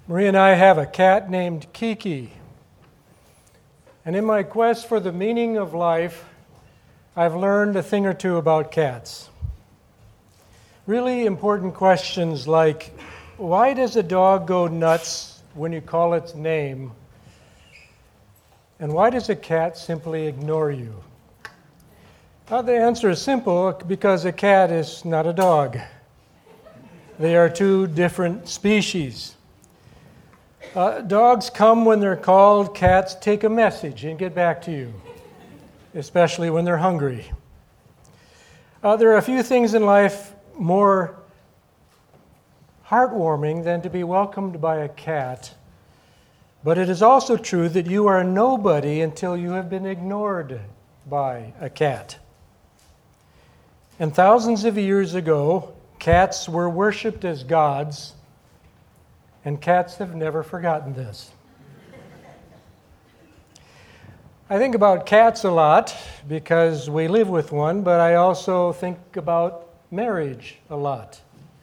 Marie and I have a cat named Kiki. And in my quest for the meaning of life, I've learned a thing or two about cats. Really important questions like, why does a dog go nuts when you call its name? And why does a cat simply ignore you? The answer is simple, because a cat is not a dog. They are two different species. Dogs come when they're called. Cats take a message and get back to you, especially when they're hungry. There are a few things in life more heartwarming than to be welcomed by a cat, but it is also true that you are nobody until you have been ignored by a cat. And thousands of years ago, cats were worshipped as gods, and cats have never forgotten this. I think about cats a lot because we live with one, but I also think about marriage a lot.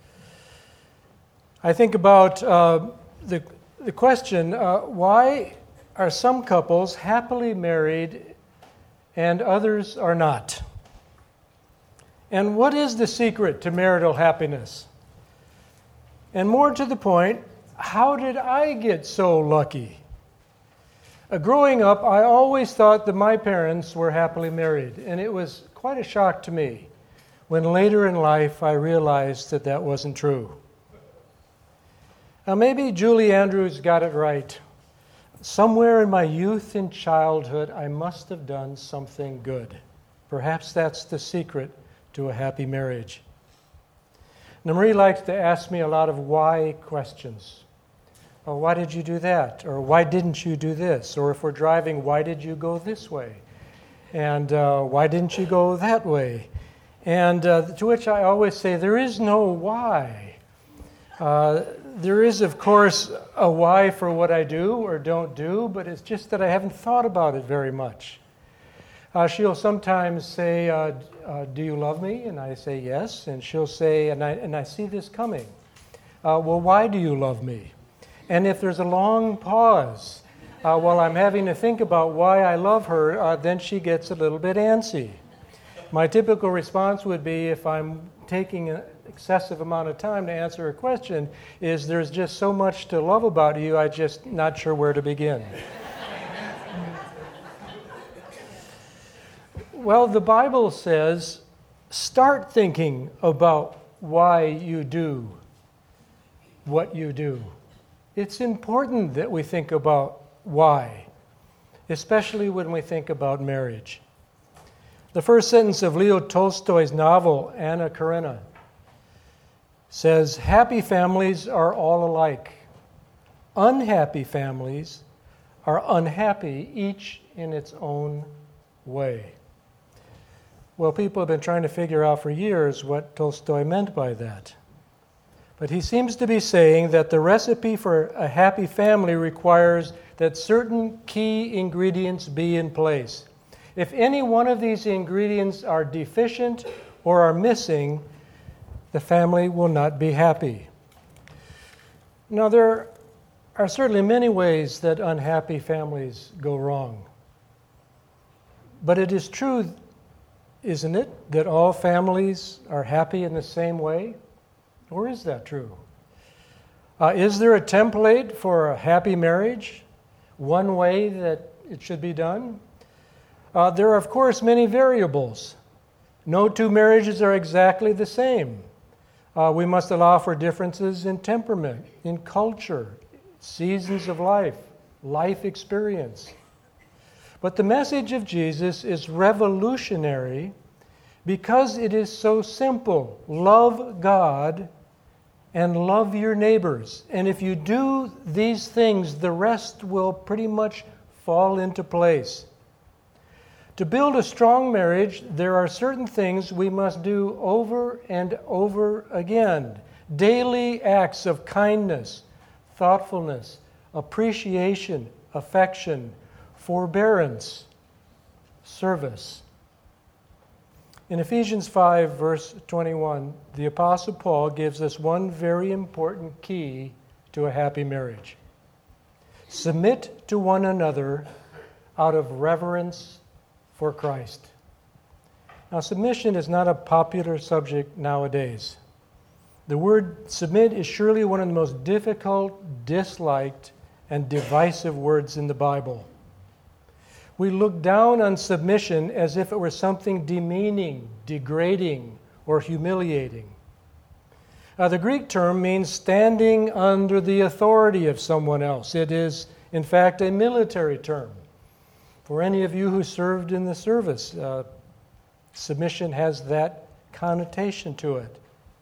I think about the question, why are some couples happily married and others are not? And what is the secret to marital happiness? And more to the point, how did I get so lucky? Growing up, I always thought that my parents were happily married, and it was quite a shock to me when later in life I realized that that wasn't true. Now, maybe Julie Andrews got it right. Somewhere in my youth and childhood, I must have done something good. Perhaps that's the secret to a happy marriage. Now, Marie likes to ask me a lot of why questions. Oh, why did you do that? Or why didn't you do this? Or if we're driving, why did you go this way? And why didn't you go that way? And to which I always say, there is no why. There is, of course, a why for what I do or don't do, but it's just that I haven't thought about it very much. She'll sometimes say, do you love me? And I say yes. And she'll say, and I see this coming. Well, why do you love me? And if there's a long pause while I'm having to think about why I love her, then she gets a little bit antsy. My typical response would be, if I'm taking an excessive amount of time to answer a question, is there's just so much to love about you, I'm just not sure where to begin. Well, the Bible says, start thinking about why you do what you do. It's important that we think about why, especially when we think about marriage. The first sentence of Leo Tolstoy's novel, Anna Karenina, says, happy families are all alike. Unhappy families are unhappy, each in its own way. Well, people have been trying to figure out for years what Tolstoy meant by that. But he seems to be saying that the recipe for a happy family requires that certain key ingredients be in place. If any one of these ingredients are deficient or are missing, the family will not be happy. Now, there are certainly many ways that unhappy families go wrong. But it is true, isn't it, that all families are happy in the same way? Or is that true? Is there a template for a happy marriage? One way that it should be done? There are, of course, many variables. No two marriages are exactly the same. We must allow for differences in temperament, in culture, seasons of life, life experience. But the message of Jesus is revolutionary because it is so simple. Love God and love your neighbors. And if you do these things, the rest will pretty much fall into place. To build a strong marriage, there are certain things we must do over and over again. Daily acts of kindness, thoughtfulness, appreciation, affection, forbearance, service. In Ephesians 5, verse 21, the Apostle Paul gives us one very important key to a happy marriage. Submit to one another out of reverence for Christ. Now, submission is not a popular subject nowadays. The word submit is surely one of the most difficult, disliked, and divisive words in the Bible. We look down on submission as if it were something demeaning, degrading, or humiliating. The Greek term means standing under the authority of someone else. It is, in fact, a military term. For any of you who served in the service, submission has that connotation to it.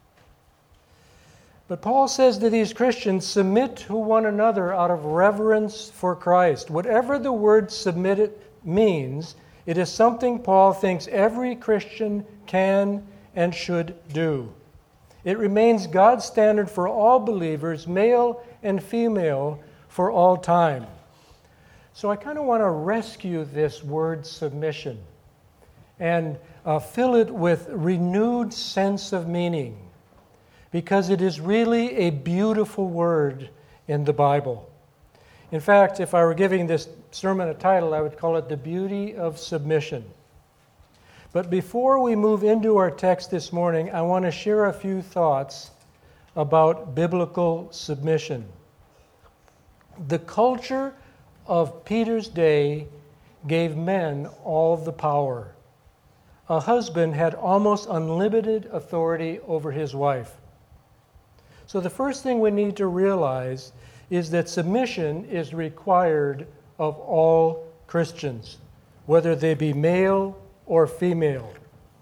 But Paul says to these Christians, submit to one another out of reverence for Christ. Whatever the word submit means, it is something Paul thinks every Christian can and should do. It remains God's standard for all believers, male and female, for all time. So I kind of want to rescue this word submission and fill it with renewed sense of meaning, because it is really a beautiful word in the Bible. In fact, if I were giving this sermon a title, I would call it The Beauty of Submission. But before we move into our text this morning, I want to share a few thoughts about biblical submission. The culture of Peter's day gave men all the power. A husband had almost unlimited authority over his wife. So the first thing we need to realize is that submission is required of all Christians, whether they be male or female.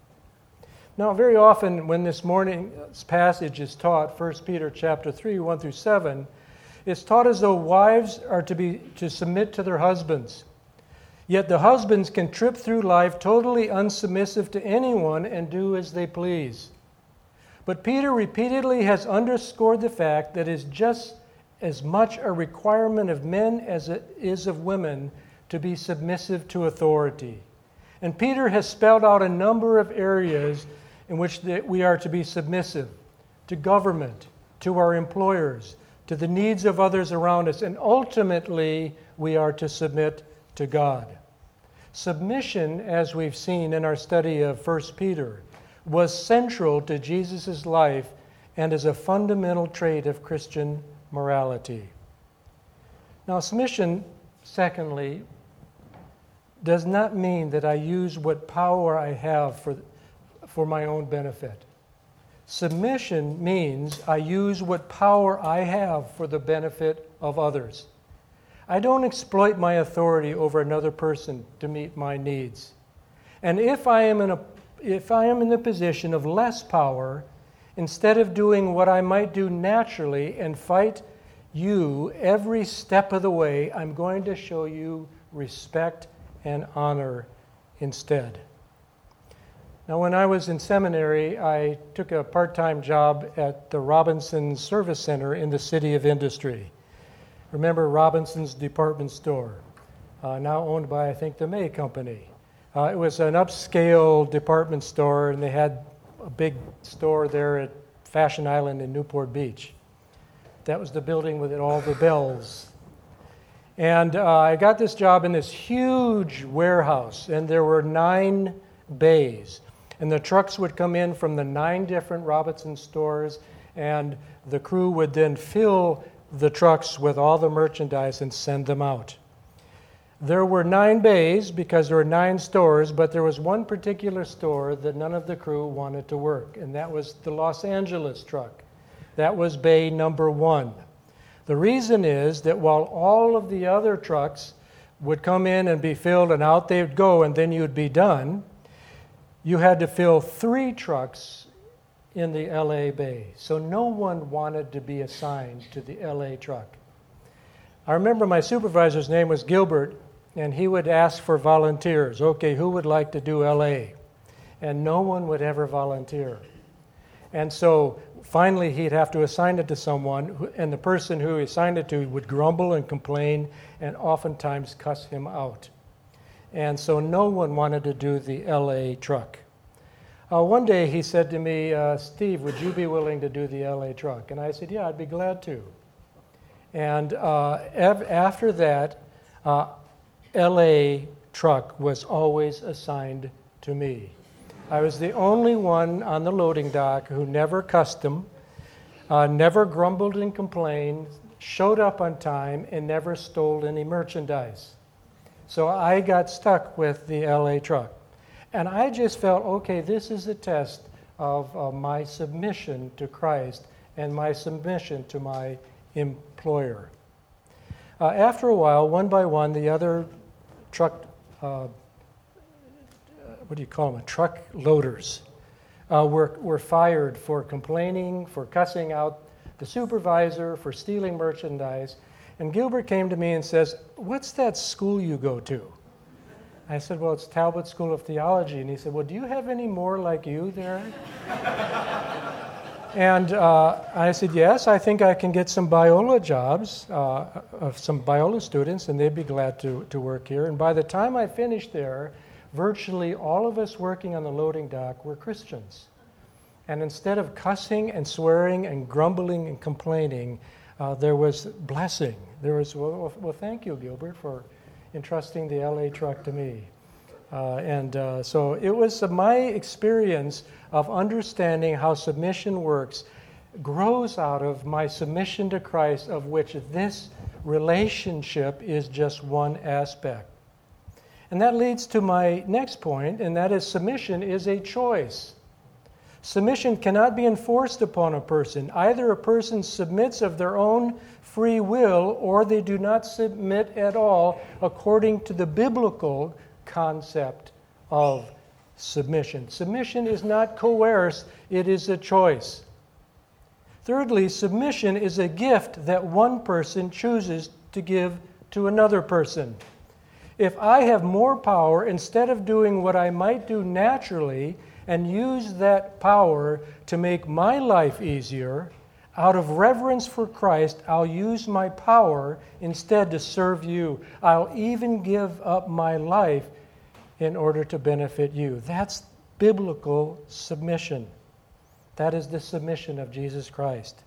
Now, very often when this morning's passage is taught, 1 Peter chapter 3, 1 through 7, it's taught as though wives are to submit to their husbands. Yet the husbands can trip through life totally unsubmissive to anyone and do as they please. But Peter repeatedly has underscored the fact that it is just as much a requirement of men as it is of women to be submissive to authority. And Peter has spelled out a number of areas in which we are to be submissive to government, to our employers, to the needs of others around us, and ultimately we are to submit to God. Submission, as we've seen in our study of 1 Peter, was central to Jesus' life and is a fundamental trait of Christian morality. Now, submission, secondly, does not mean that I use what power I have for my own benefit. Submission means I use what power I have for the benefit of others. I don't exploit my authority over another person to meet my needs. And if I am in the position of less power, instead of doing what I might do naturally and fight you every step of the way, I'm going to show you respect and honor instead. Now, when I was in seminary, I took a part-time job at the Robinson Service Center in the City of Industry. Remember Robinson's department store, now owned by, I think, the May Company. It was an upscale department store, and they had a big store there at Fashion Island in Newport Beach. That was the building with all the bells. And I got this job in this huge warehouse, and there were 9 bays. And the trucks would come in from the 9 different Robinson stores, and the crew would then fill the trucks with all the merchandise and send them out. There were 9 bays because there were 9 stores, but there was one particular store that none of the crew wanted to work, and that was the Los Angeles truck. That was bay number 1. The reason is that while all of the other trucks would come in and be filled and out they would go and then you'd be done, you had to fill 3 trucks in the LA Bay. So no one wanted to be assigned to the LA truck. I remember my supervisor's name was Gilbert, and he would ask for volunteers. Okay, who would like to do LA? And no one would ever volunteer. And so finally he'd have to assign it to someone, and the person who he assigned it to would grumble and complain and oftentimes cuss him out. And so no one wanted to do the LA truck. One day he said to me, Steve, would you be willing to do the LA truck? And I said, yeah, I'd be glad to. And after that, LA truck was always assigned to me. I was the only one on the loading dock who never cussed them, never grumbled and complained, showed up on time, and never stole any merchandise. So I got stuck with the LA truck. And I just felt, okay, this is a test of my submission to Christ and my submission to my employer. After a while, one by one, the other truck, truck loaders were fired for complaining, for cussing out the supervisor, for stealing merchandise. And Gilbert came to me and says, "What's that school you go to?" I said, "Well, it's Talbot School of Theology." And he said, "Well, do you have any more like you there?" And I said, "Yes, I think I can get some Biola jobs, of some Biola students, and they'd be glad to work here." And by the time I finished there, virtually all of us working on the loading dock were Christians. And instead of cussing and swearing and grumbling and complaining, there was blessing. There was, well, thank you, Gilbert, for entrusting the LA truck to me. So it was my experience of understanding how submission works grows out of my submission to Christ, of which this relationship is just one aspect. And that leads to my next point, and that is submission is a choice. Submission cannot be enforced upon a person. Either a person submits of their own free will, or they do not submit at all according to the biblical concept of submission. Submission is not coerced, it is a choice. Thirdly, submission is a gift that one person chooses to give to another person. If I have more power, instead of doing what I might do naturally and use that power to make my life easier, out of reverence for Christ, I'll use my power instead to serve you. I'll even give up my life in order to benefit you. That's biblical submission. That is the submission of Jesus Christ.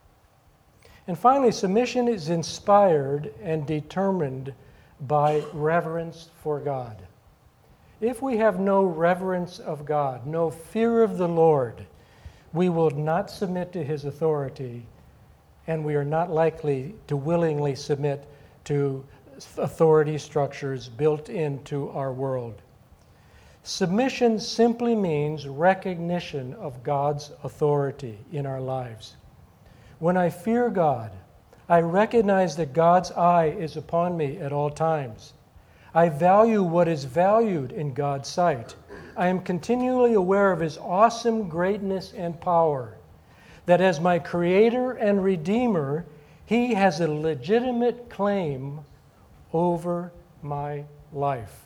And finally, submission is inspired and determined by reverence for God. If we have no reverence of God, no fear of the Lord, we will not submit to His authority, and we are not likely to willingly submit to authority structures built into our world. Submission simply means recognition of God's authority in our lives. When I fear God, I recognize that God's eye is upon me at all times. I value what is valued in God's sight. I am continually aware of His awesome greatness and power, that as my Creator and Redeemer, He has a legitimate claim over my life.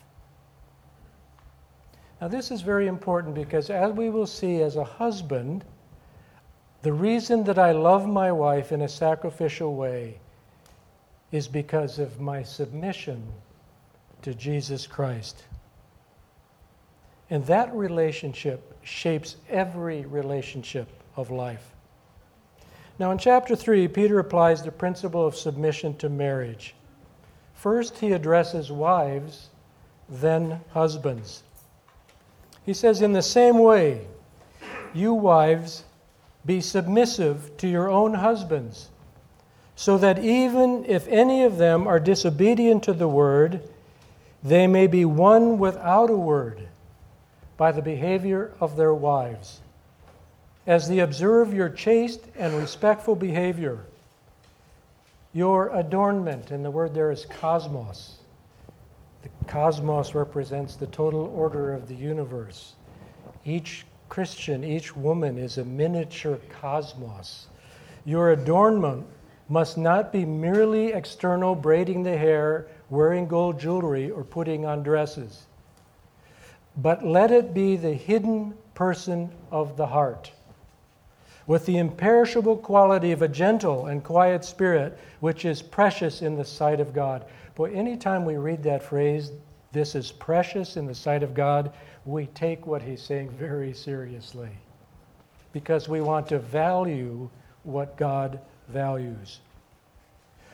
Now, this is very important because, as we will see, as a husband, the reason that I love my wife in a sacrificial way is because of my submission to Jesus Christ. And that relationship shapes every relationship of life. Now, in chapter 3, Peter applies the principle of submission to marriage. First, he addresses wives, then husbands. He says, "In the same way, you wives, be submissive to your own husbands, so that even if any of them are disobedient to the word, they may be won without a word by the behavior of their wives, as they observe your chaste and respectful behavior, your adornment," and the word there is cosmos. The cosmos represents the total order of the universe. Each Christian, each woman is a miniature cosmos. Your adornment must not be merely external, braiding the hair, wearing gold jewelry, or putting on dresses, but let it be the hidden person of the heart, with the imperishable quality of a gentle and quiet spirit, which is precious in the sight of God. Boy, anytime we read that phrase, "This is precious in the sight of God," we take what he's saying very seriously, because we want to value what God values.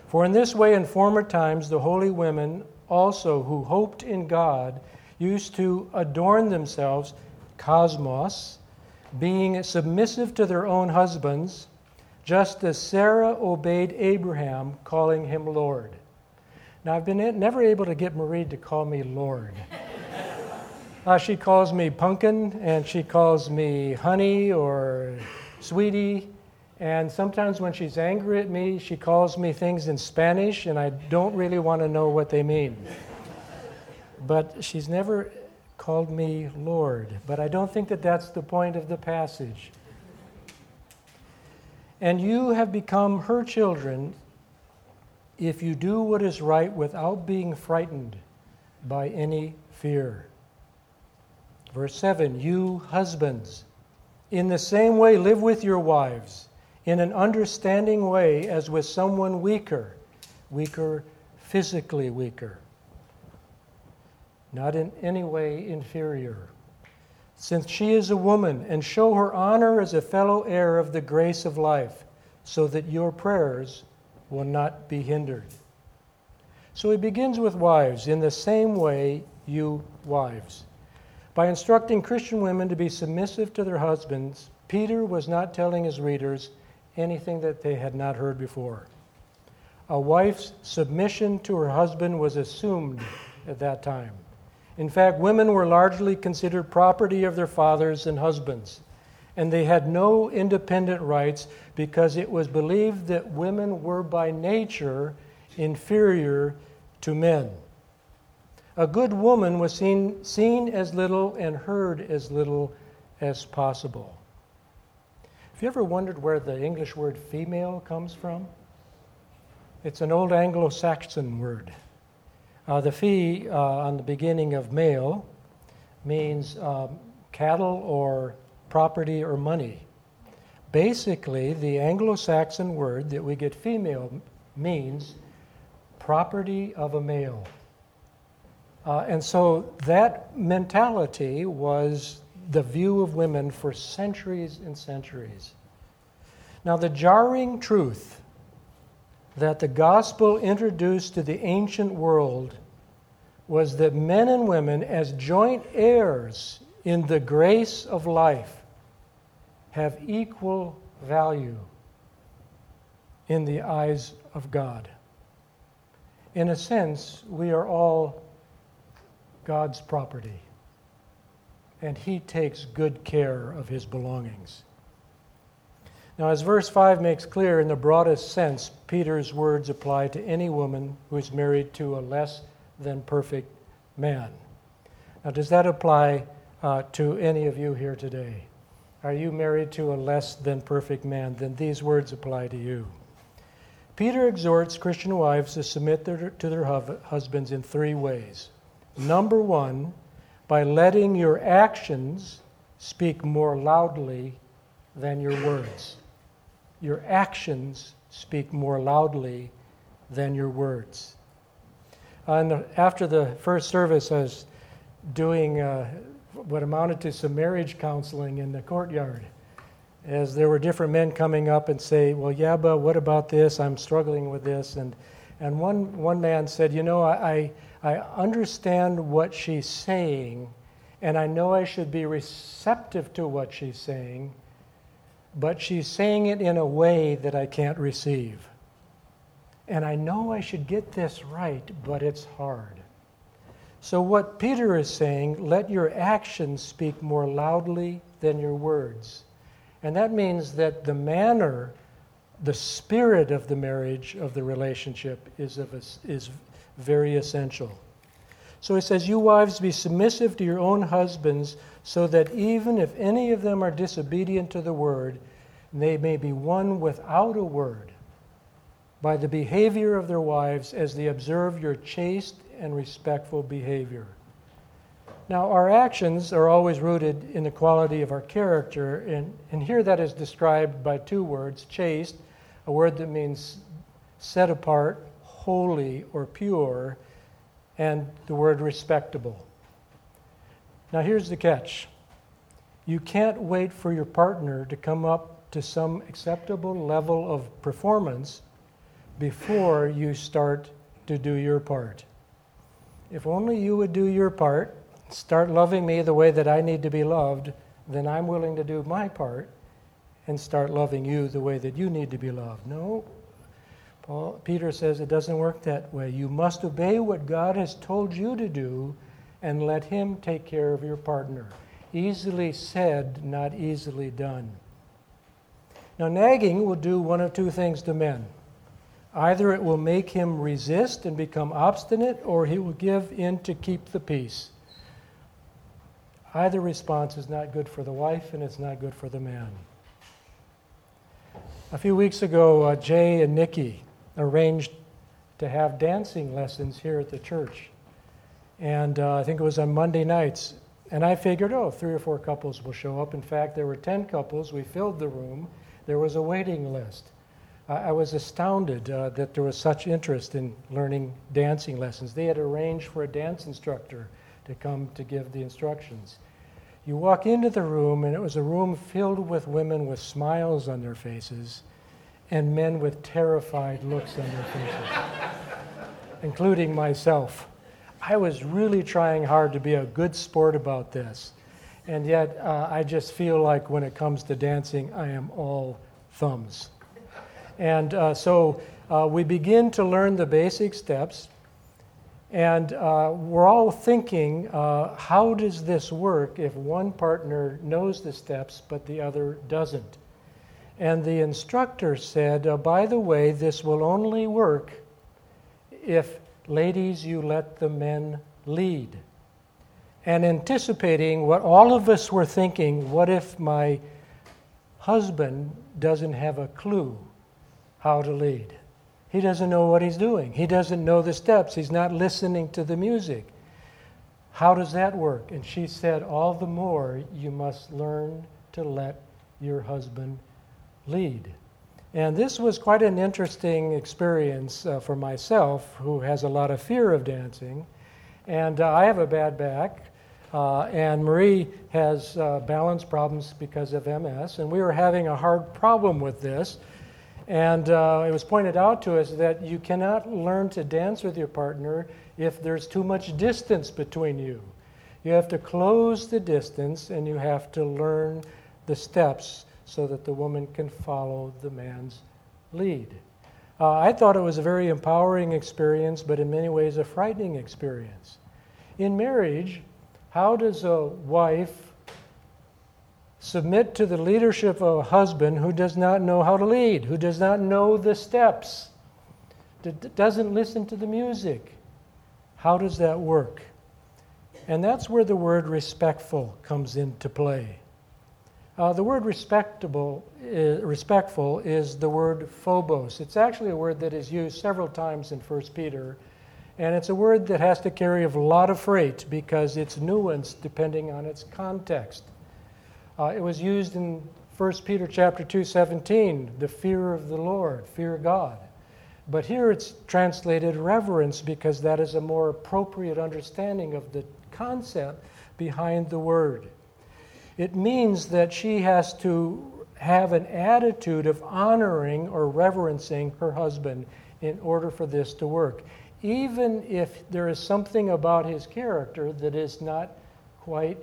For in this way in former times the holy women also who hoped in God used to adorn themselves, cosmos, being submissive to their own husbands, just as Sarah obeyed Abraham, calling him Lord. Now, I've been never able to get Marie to call me Lord. She calls me Pumpkin, and she calls me Honey or Sweetie. And sometimes when she's angry at me, she calls me things in Spanish, and I don't really want to know what they mean. But she's never called me Lord. But I don't think that that's the point of the passage. And you have become her children if you do what is right without being frightened by any fear. Verse 7, you husbands, in the same way live with your wives, in an understanding way as with someone weaker, physically weaker, not in any way inferior, since she is a woman, and show her honor as a fellow heir of the grace of life, so that your prayers will not be hindered. So he begins with wives, in the same way, you wives. By instructing Christian women to be submissive to their husbands, Peter was not telling his readers anything that they had not heard before. A wife's submission to her husband was assumed at that time. In fact, women were largely considered property of their fathers and husbands, and they had no independent rights because it was believed that women were by nature inferior to men. A good woman was seen as little and heard as little as possible. Have you ever wondered where the English word female comes from? It's an old Anglo-Saxon word. The fee on the beginning of male means cattle or property or money. Basically, the Anglo-Saxon word that we get female means property of a male. And so that mentality was the view of women for centuries and centuries. Now, the jarring truth that the gospel introduced to the ancient world was that men and women, as joint heirs in the grace of life, have equal value in the eyes of God. In a sense, we are all God's property, and He takes good care of His belongings. Now, as verse 5 makes clear, in the broadest sense, Peter's words apply to any woman who is married to a less than perfect man. Now, does that apply to any of you here today? Are you married to a less than perfect man? Then these words apply to you. Peter exhorts Christian wives to submit to their husbands in three ways. Number one, by letting your actions speak more loudly than your words. Your actions speak more loudly than your words. After the first service, I was doing what amounted to some marriage counseling in the courtyard, as there were different men coming up and say, well, yeah, but what about this? I'm struggling with this. And one man said, you know, I understand what she's saying, and I know I should be receptive to what she's saying, but she's saying it in a way that I can't receive. And I know I should get this right, but it's hard. So what Peter is saying, let your actions speak more loudly than your words. And that means that the manner, the spirit of the marriage, of the relationship, is very essential. So he says, you wives, be submissive to your own husbands, so that even if any of them are disobedient to the word, they may be won without a word by the behavior of their wives as they observe your chaste and respectful behavior. Now, our actions are always rooted in the quality of our character, and here that is described by two words, chaste, a word that means set apart, holy, or pure, and the word respectable. Now, here's the catch. You can't wait for your partner to come up to some acceptable level of performance before you start to do your part. If only you would do your part, start loving me the way that I need to be loved, then I'm willing to do my part and start loving you the way that you need to be loved. No, Peter says it doesn't work that way. You must obey what God has told you to do and let Him take care of your partner. Easily said, not easily done. Now, nagging will do one of two things to men. Either it will make him resist and become obstinate, or he will give in to keep the peace. Either response is not good for the wife, and it's not good for the man. A few weeks ago, Jay and Nikki arranged to have dancing lessons here at the church. And I think it was on Monday nights. And I figured, 3 or 4 couples will show up. In fact, there were 10 couples. We filled the room. There was a waiting list. I was astounded that there was such interest in learning dancing lessons. They had arranged for a dance instructor to come to give the instructions. You walk into the room, and it was a room filled with women with smiles on their faces and men with terrified looks on their faces, including myself. I was really trying hard to be a good sport about this, and yet I just feel like when it comes to dancing, I am all thumbs. And so we begin to learn the basic steps, and we're all thinking, how does this work if one partner knows the steps but the other doesn't? And the instructor said, by the way, this will only work if, ladies, you let the men lead. And anticipating what all of us were thinking, what if my husband doesn't have a clue how to lead? He doesn't know what he's doing. He doesn't know the steps. He's not listening to the music. How does that work? And she said, all the more you must learn to let your husband lead. And this was quite an interesting experience for myself, who has a lot of fear of dancing. And I have a bad back, and Marie has balance problems because of MS, and we were having a hard problem with this. And it was pointed out to us that you cannot learn to dance with your partner if there's too much distance between you. You have to close the distance, and you have to learn the steps so that the woman can follow the man's lead. I thought it was a very empowering experience, but in many ways a frightening experience. In marriage, how does a wife submit to the leadership of a husband who does not know how to lead, who does not know the steps, doesn't listen to the music? How does that work? And that's where the word respectful comes into play. The word respectful is the word phobos. It's actually a word that is used several times in 1 Peter, and it's a word that has to carry a lot of freight because it's nuanced depending on its context. It was used in 1 Peter chapter 2:17, the fear of the Lord, fear God. But here it's translated reverence because that is a more appropriate understanding of the concept behind the word. It means that she has to have an attitude of honoring or reverencing her husband in order for this to work, even if there is something about his character that is not quite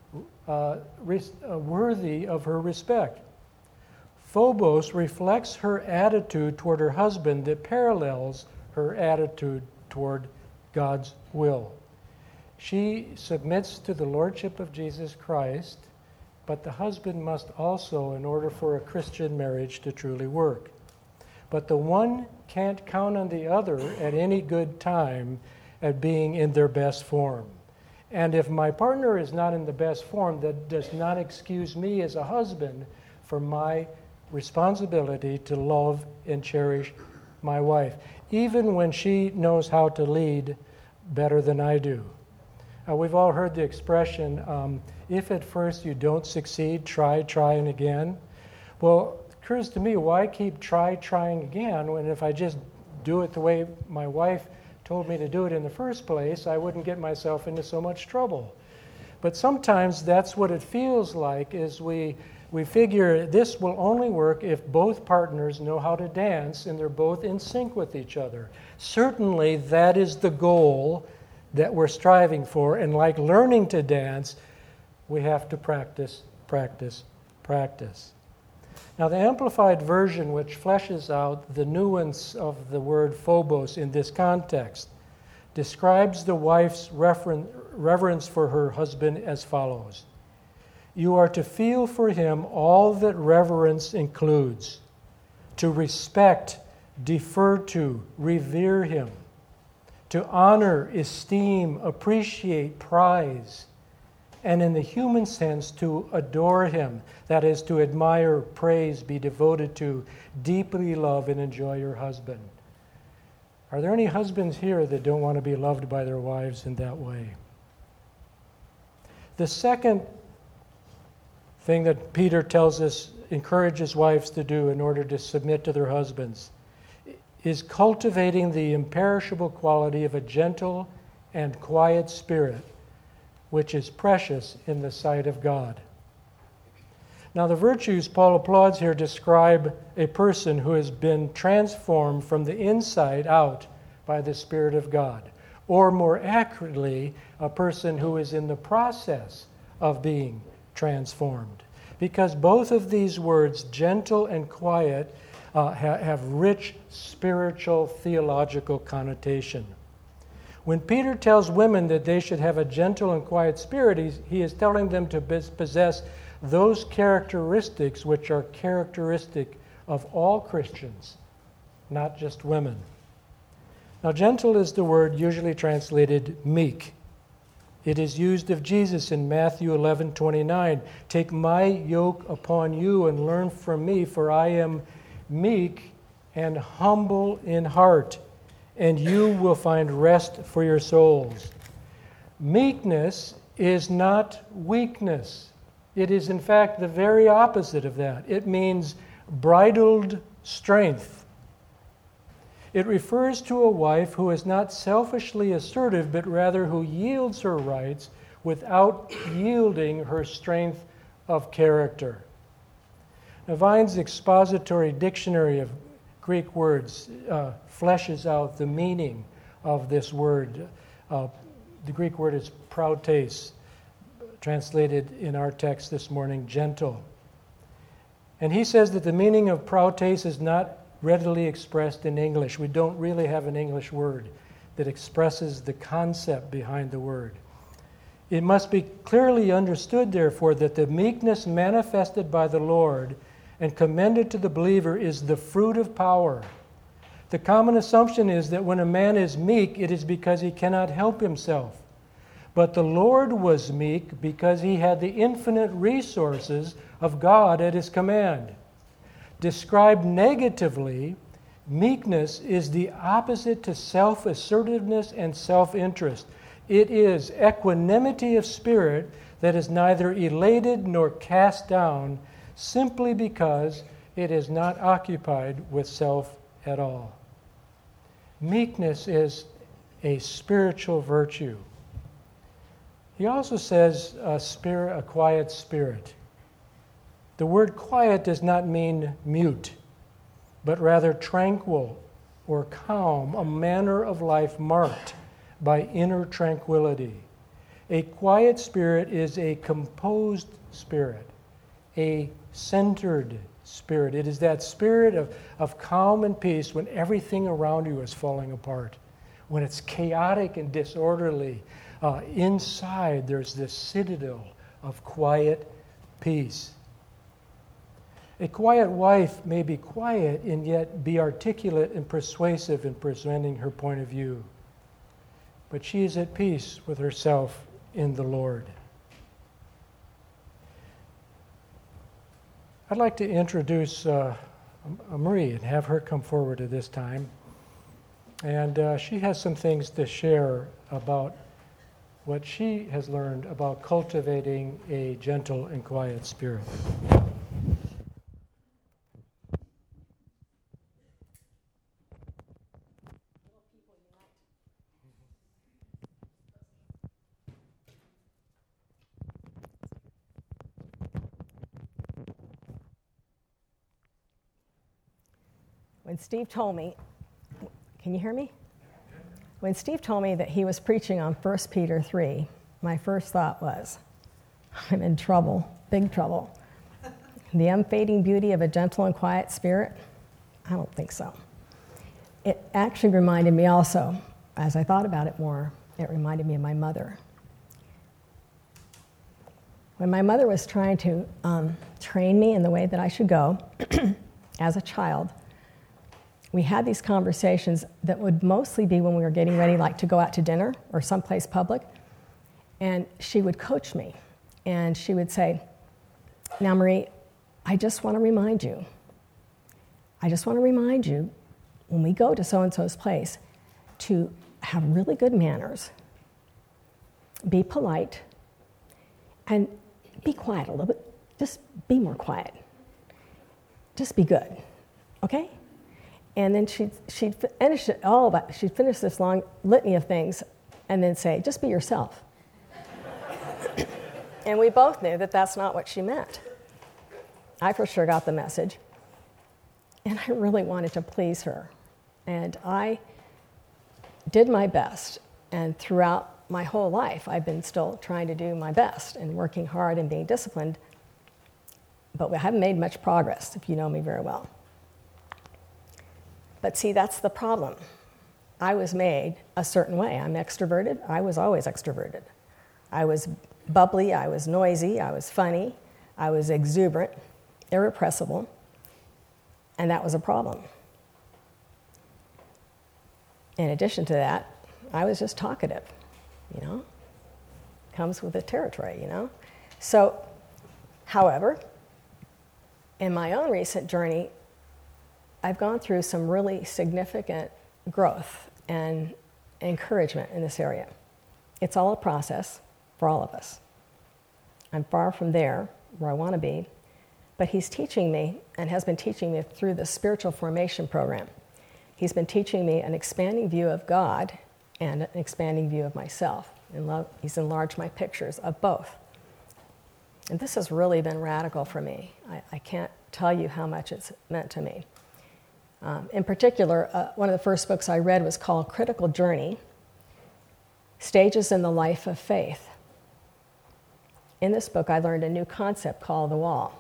worthy of her respect. Phobos reflects her attitude toward her husband that parallels her attitude toward God's will. She submits to the lordship of Jesus Christ, but the husband must also, in order for a Christian marriage to truly work. But the one can't count on the other at any good time at being in their best form. And if my partner is not in the best form, that does not excuse me as a husband for my responsibility to love and cherish my wife, even when she knows how to lead better than I do. We've all heard the expression, if at first you don't succeed, trying again. Well, it occurs to me, why keep trying again when if I just do it the way my wife told me to do it in the first place, I wouldn't get myself into so much trouble. But sometimes that's what it feels like, is we we figure this will only work if both partners know how to dance and they're both in sync with each other. Certainly, that is the goal that we're striving for. And like learning to dance, we have to practice, practice, practice. Now, the Amplified Version, which fleshes out the nuance of the word phobos in this context, describes the wife's reverence for her husband as follows. You are to feel for him all that reverence includes, to respect, defer to, revere him, to honor, esteem, appreciate, prize, and in the human sense, to adore him, that is, to admire, praise, be devoted to, deeply love and enjoy your husband. Are there any husbands here that don't want to be loved by their wives in that way? The second thing that Peter tells us, encourages wives to do in order to submit to their husbands, is cultivating the imperishable quality of a gentle and quiet spirit, which is precious in the sight of God. Now, the virtues Paul applauds here describe a person who has been transformed from the inside out by the Spirit of God, or more accurately, a person who is in the process of being transformed. Because both of these words, gentle and quiet, have rich spiritual, theological connotation. When Peter tells women that they should have a gentle and quiet spirit, he is telling them to possess those characteristics which are characteristic of all Christians, not just women. Now, gentle is the word usually translated meek. It is used of Jesus in Matthew 11:29. Take my yoke upon you and learn from me, for I am meek and humble in heart, and you will find rest for your souls. Meekness is not weakness. It is, in fact, the very opposite of that. It means bridled strength. It refers to a wife who is not selfishly assertive, but rather who yields her rights without yielding her strength of character. Now, Vine's expository dictionary of Greek words fleshes out the meaning of this word. The Greek word is proutes, translated in our text this morning, gentle. And he says that the meaning of proutes is not readily expressed in English. We don't really have an English word that expresses the concept behind the word. It must be clearly understood, therefore, that the meekness manifested by the Lord and commended to the believer is the fruit of power. The common assumption is that when a man is meek, it is because he cannot help himself. But the Lord was meek because he had the infinite resources of God at his command. Described negatively, meekness is the opposite to self-assertiveness and self-interest. It is equanimity of spirit that is neither elated nor cast down, simply because it is not occupied with self at all. Meekness is a spiritual virtue. He also says a quiet spirit. The word quiet does not mean mute, but rather tranquil or calm, a manner of life marked by inner tranquility. A quiet spirit is a composed spirit, a centered spirit. It is that spirit of calm and peace when everything around you is falling apart. When it's chaotic and disorderly, inside there's this citadel of quiet peace. A quiet wife may be quiet and yet be articulate and persuasive in presenting her point of view. But she is at peace with herself in the Lord. I'd like to introduce Marie and have her come forward at this time. And she has some things to share about what she has learned about cultivating a gentle and quiet spirit. when Steve told me, can you hear me? When Steve told me that he was preaching on 1 Peter 3, my first thought was, I'm in trouble, big trouble. The unfading beauty of a gentle and quiet spirit? I don't think so. It actually reminded me also, as I thought about it more, it reminded me of my mother. When my mother was trying to train me in the way that I should go as a child, we had these conversations that would mostly be when we were getting ready, like to go out to dinner or someplace public, and she would coach me, and she would say, now, Marie, I just want to remind you, when we go to so-and-so's place, to have really good manners, be polite, and be quiet a little bit. Just be more quiet. Just be good, okay? And then she'd finish it all, but she'd finish this long litany of things and then say, just be yourself. And we both knew that that's not what she meant. I for sure got the message. And I really wanted to please her. And I did my best. And throughout my whole life, I've been still trying to do my best and working hard and being disciplined. But we haven't made much progress, if you know me very well. But see, that's the problem. I was made a certain way. I'm extroverted. I was always extroverted. I was bubbly. I was noisy. I was funny. I was exuberant, irrepressible. And that was a problem. In addition to that, I was just talkative, Comes with the territory, So, however, in my own recent journey, I've gone through some really significant growth and encouragement in this area. It's all a process for all of us. I'm far from there, where I want to be, but he's teaching me and has been teaching me through the spiritual formation program. He's been teaching me an expanding view of God and an expanding view of myself. He's enlarged my pictures of both. And this has really been radical for me. I can't tell you how much it's meant to me. In particular, one of the first books I read was called Critical Journey, Stages in the Life of Faith. In this book, I learned a new concept called the wall.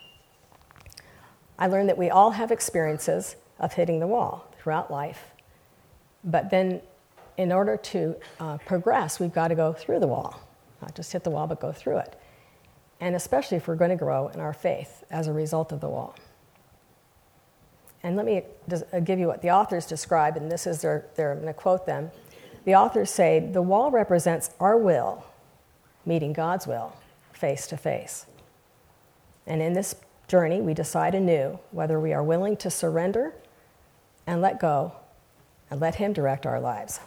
I learned that we all have experiences of hitting the wall throughout life, but then in order to progress, we've got to go through the wall, not just hit the wall, but go through it, and especially if we're going to grow in our faith as a result of the wall. And let me just give you what the authors describe, and this is I'm going to quote them. The authors say, the wall represents our will meeting God's will face to face. And in this journey, we decide anew whether we are willing to surrender and let go and let Him direct our lives.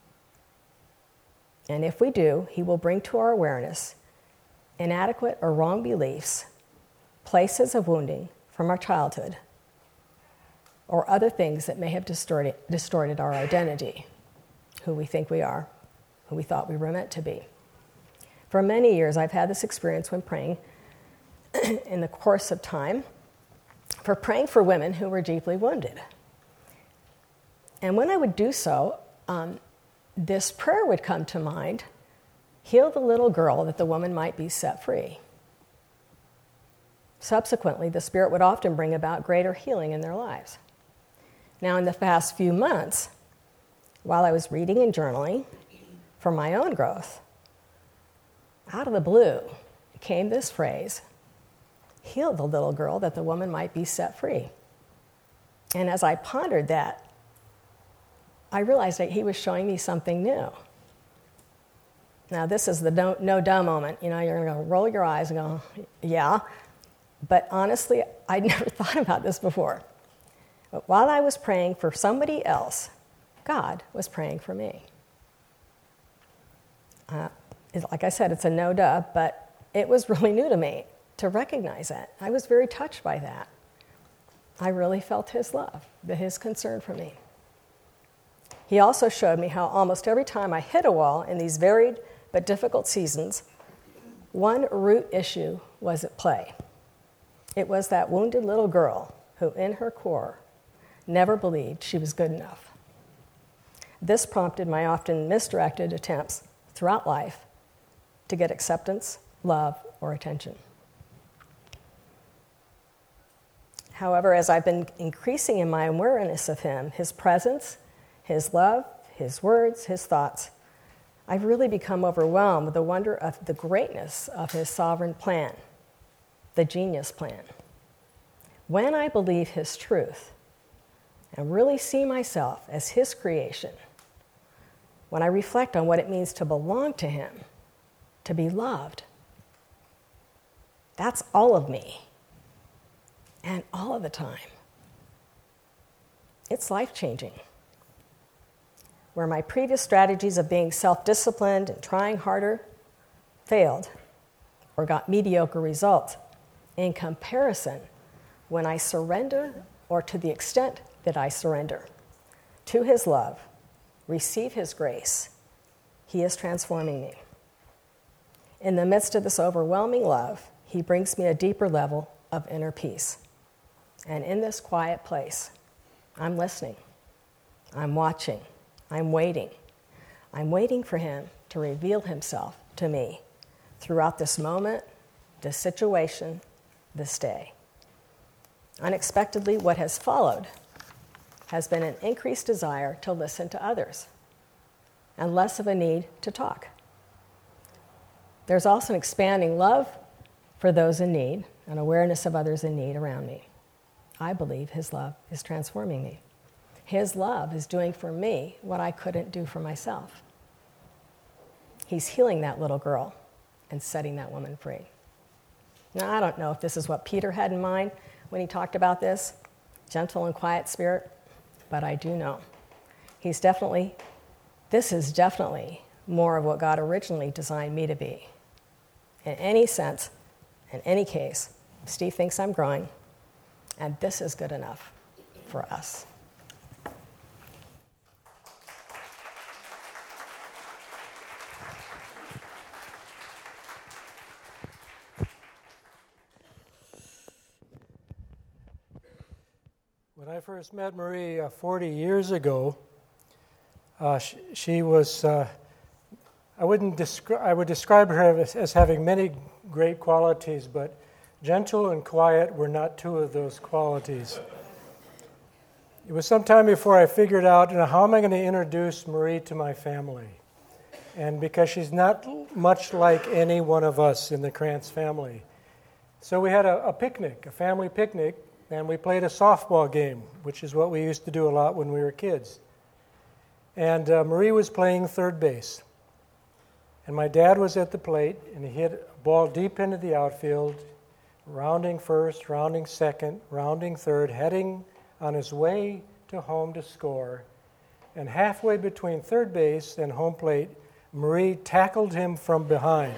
And if we do, He will bring to our awareness inadequate or wrong beliefs, places of wounding from our childhood, or other things that may have distorted our identity, who we think we are, who we thought we were meant to be. For many years, I've had this experience when praying in the course of time, for praying for women who were deeply wounded. And when I would do so, this prayer would come to mind, heal the little girl that the woman might be set free. Subsequently, the Spirit would often bring about greater healing in their lives. Now, in the past few months, while I was reading and journaling for my own growth, out of the blue came this phrase, heal the little girl that the woman might be set free. And as I pondered that, I realized that He was showing me something new. Now, this is the no duh moment. You're going to roll your eyes and go, yeah. But honestly, I'd never thought about this before. But while I was praying for somebody else, God was praying for me. Like I said, it's a no duh, but it was really new to me to recognize that. I was very touched by that. I really felt His love, His concern for me. He also showed me how almost every time I hit a wall in these varied but difficult seasons, one root issue was at play. It was that wounded little girl who, in her core, never believed she was good enough. This prompted my often misdirected attempts throughout life to get acceptance, love, or attention. However, as I've been increasing in my awareness of him, his presence, his love, his words, his thoughts, I've really become overwhelmed with the wonder of the greatness of his sovereign plan, the genius plan. When I believe his truth and really see myself as his creation, when I reflect on what it means to belong to him, to be loved, that's all of me, and all of the time. It's life-changing. Where my previous strategies of being self-disciplined and trying harder failed or got mediocre results, in comparison, when I surrender, or to the extent that I surrender, to his love, receive his grace, he is transforming me. In the midst of this overwhelming love, he brings me a deeper level of inner peace. And in this quiet place, I'm listening, I'm watching, I'm waiting. I'm waiting for him to reveal himself to me throughout this moment, this situation, this day. Unexpectedly, what has followed has been an increased desire to listen to others and less of a need to talk. There's also an expanding love for those in need, an awareness of others in need around me. I believe his love is transforming me. His love is doing for me what I couldn't do for myself. He's healing that little girl and setting that woman free. Now, I don't know if this is what Peter had in mind when he talked about this, gentle and quiet spirit, but I do know. This is definitely more of what God originally designed me to be. In any sense, in any case, Steve thinks I'm growing, and this is good enough for us. When I first met Marie 40 years ago, she was, I would describe her as having many great qualities, but gentle and quiet were not two of those qualities. It was some time before I figured out, how am I going to introduce Marie to my family? And because she's not much like any one of us in the Krantz family. So we had a picnic, a family picnic, and we played a softball game, which is what we used to do a lot when we were kids. And Marie was playing third base. And my dad was at the plate, and he hit a ball deep into the outfield, rounding first, rounding second, rounding third, heading on his way to home to score. And halfway between third base and home plate, Marie tackled him from behind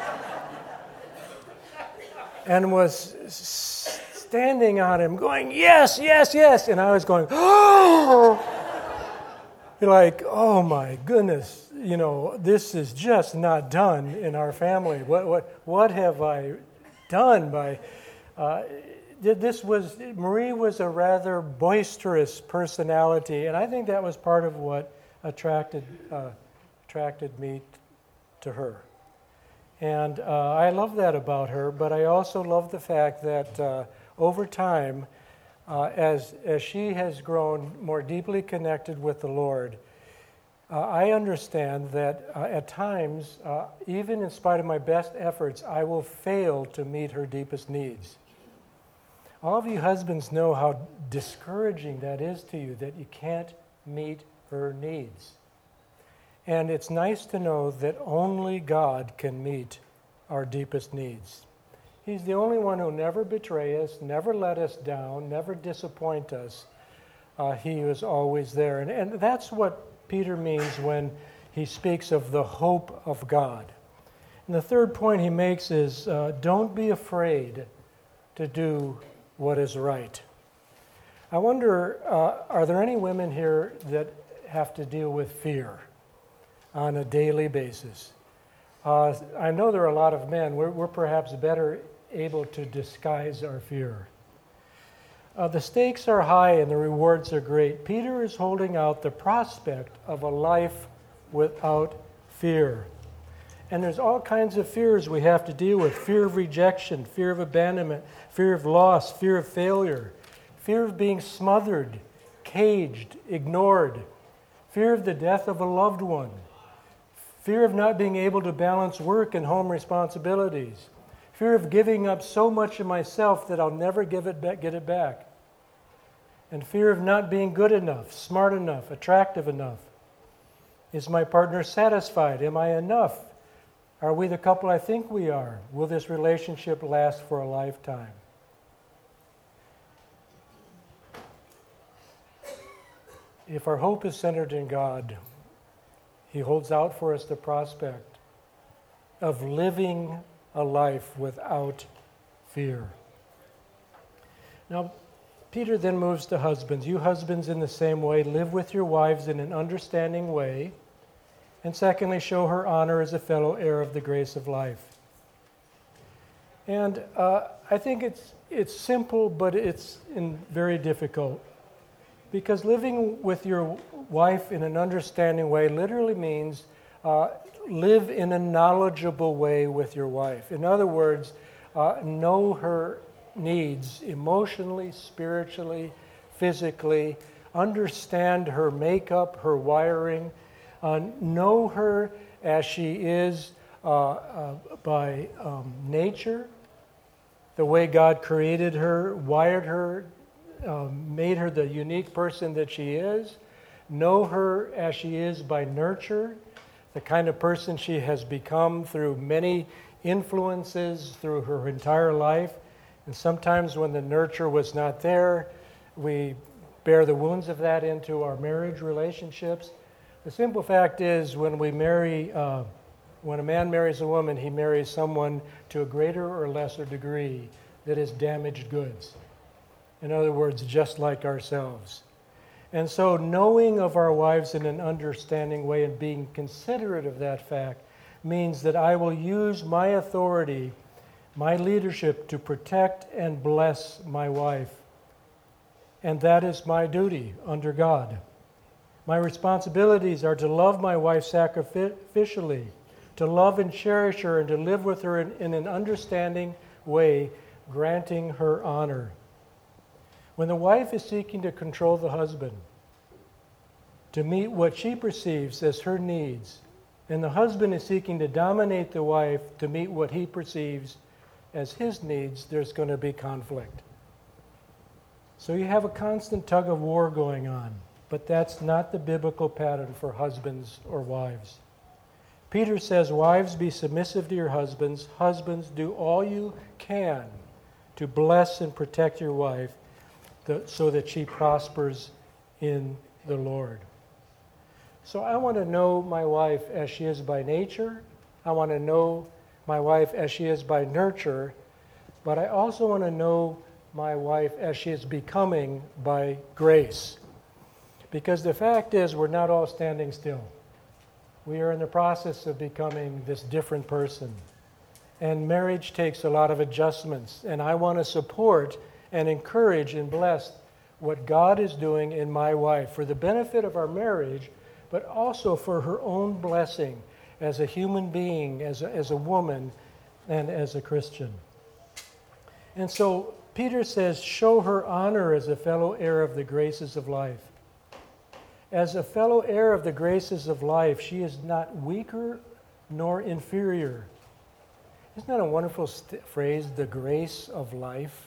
and was standing on him going, yes, yes, yes. And I was going, oh! Like, oh my goodness, this is just not done in our family. What have I done by... Marie was a rather boisterous personality, and I think that was part of what attracted me to her. And I love that about her, but I also love the fact that over time, as she has grown more deeply connected with the Lord, I understand that at times, even in spite of my best efforts, I will fail to meet her deepest needs. All of you husbands know how discouraging that is to you, that you can't meet her needs. And it's nice to know that only God can meet our deepest needs. He's the only one who'll never betray us, never let us down, never disappoint us. He is always there. And that's what Peter means when he speaks of the hope of God. And the third point he makes is, don't be afraid to do what is right. I wonder, are there any women here that have to deal with fear on a daily basis? I know there are a lot of men. We're perhaps better able to disguise our fear. The stakes are high and the rewards are great. Peter is holding out the prospect of a life without fear. And there's all kinds of fears we have to deal with. Fear of rejection, fear of abandonment, fear of loss, fear of failure, fear of being smothered, caged, ignored, fear of the death of a loved one, fear of not being able to balance work and home responsibilities, fear of giving up so much of myself that I'll never get it back, and fear of not being good enough, smart enough, attractive enough. Is my partner satisfied? Am I enough? Are we the couple I think we are? Will this relationship last for a lifetime? If our hope is centered in God, He holds out for us the prospect of living a life without fear. Now, Peter then moves to husbands. You husbands, in the same way, live with your wives in an understanding way. And secondly, show her honor as a fellow heir of the grace of life. And I think it's simple, but it's very difficult. Because living with your wife in an understanding way literally means live in a knowledgeable way with your wife. In other words, know her needs emotionally, spiritually, physically, understand her makeup, her wiring, know her as she is by nature, the way God created her, wired her, made her the unique person that she is. Know her as she is by nurture, the kind of person she has become through many influences through her entire life. And sometimes when the nurture was not there, we bear the wounds of that into our marriage relationships. The simple fact is when a man marries a woman, he marries someone to a greater or lesser degree that is damaged goods. In other words, just like ourselves. And so knowing of our wives in an understanding way and being considerate of that fact means that I will use my authority, my leadership, to protect and bless my wife. And that is my duty under God. My responsibilities are to love my wife sacrificially, to love and cherish her, and to live with her in an understanding way, granting her honor. When the wife is seeking to control the husband, to meet what she perceives as her needs, and the husband is seeking to dominate the wife to meet what he perceives as his needs, there's going to be conflict. So you have a constant tug of war going on, but that's not the biblical pattern for husbands or wives. Peter says, wives, be submissive to your husbands. Husbands, do all you can to bless and protect your wife so that she prospers in the Lord. So I want to know my wife as she is by nature. I want to know my wife as she is by nurture. But I also want to know my wife as she is becoming by grace. Because the fact is, we're not all standing still. We are in the process of becoming this different person. And marriage takes a lot of adjustments. And I want to support and encourage and bless what God is doing in my wife for the benefit of our marriage, but also for her own blessing as a human being, as a woman, and as a Christian. And so Peter says, show her honor as a fellow heir of the graces of life. As a fellow heir of the graces of life, she is not weaker nor inferior. Isn't that a wonderful phrase, the grace of life?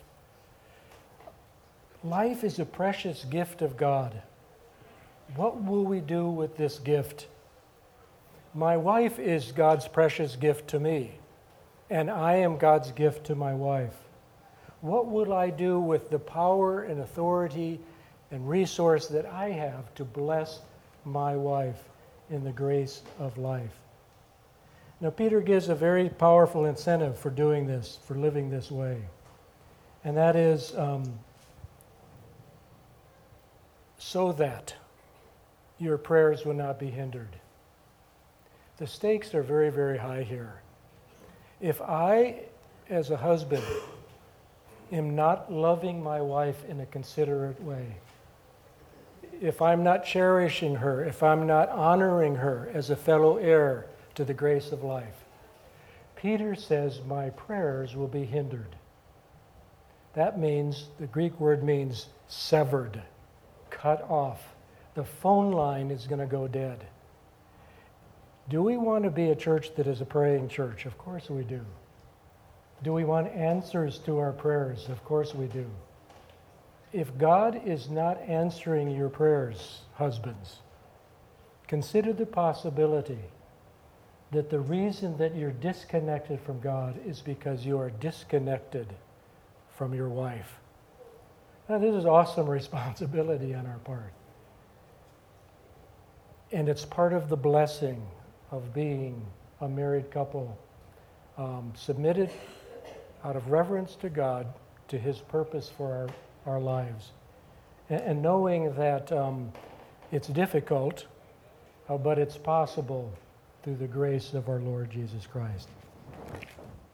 Life is a precious gift of God. What will we do with this gift? My wife is God's precious gift to me, and I am God's gift to my wife. What will I do with the power and authority and resource that I have to bless my wife in the grace of life? Now, Peter gives a very powerful incentive for doing this, for living this way. And that is so that your prayers will not be hindered. The stakes are very, very high here. If I, as a husband, am not loving my wife in a considerate way, if I'm not cherishing her, if I'm not honoring her as a fellow heir to the grace of life, Peter says my prayers will be hindered. That means, the Greek word means severed, cut off. The phone line is going to go dead. Do we want to be a church that is a praying church? Of course we do. Do we want answers to our prayers? Of course we do. If God is not answering your prayers, husbands, consider the possibility that the reason that you're disconnected from God is because you are disconnected from your wife. Now, this is awesome responsibility on our part. And it's part of the blessing of being a married couple, submitted out of reverence to God, to His purpose for our lives. And knowing that it's difficult, but it's possible through the grace of our Lord Jesus Christ.